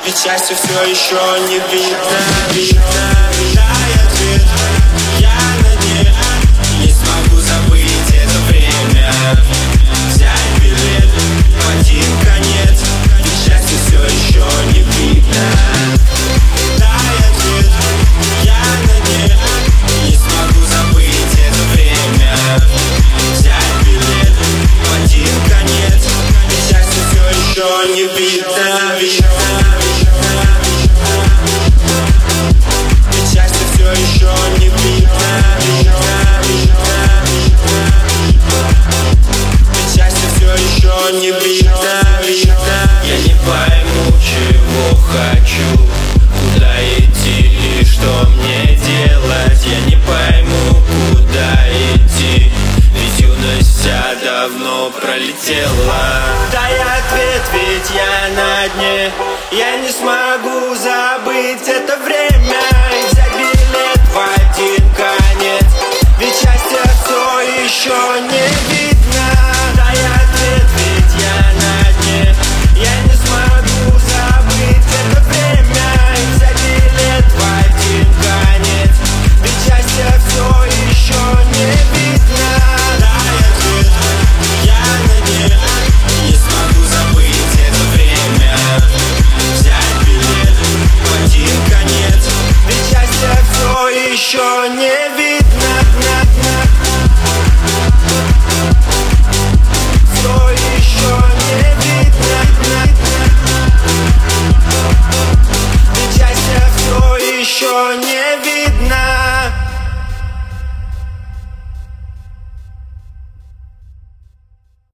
Ведь счастье все еще не видно. Дай ответ, я на дне. Не смогу забыть это время. Взять билет в один конец. Ведь счастье все еще не видно. Дай ответ, я на дне. Не смогу забыть это время. Взять билет в один конец. Ведь счастье все еще не видно. Ведь счастье все еще не видно. Ведь счастье все еще не видно. Я не пойму, чего хочу, куда идти и что мне делать. Я не пойму, куда идти, ведь юность вся давно пролетела. Дай ответ, ведь я на дне. Я не смогу забыть это время и взять билет в один конец. Ведь счастье все еще не видно. Дай ответ, ведь я на дне. Я не смогу забыть это время и взять билет в один конец. Ведь счастье все еще не видно. Дай ответ, я на дне. Не смогу забыть это время. Взять билет в один конец. Ведь счастье все еще не видно.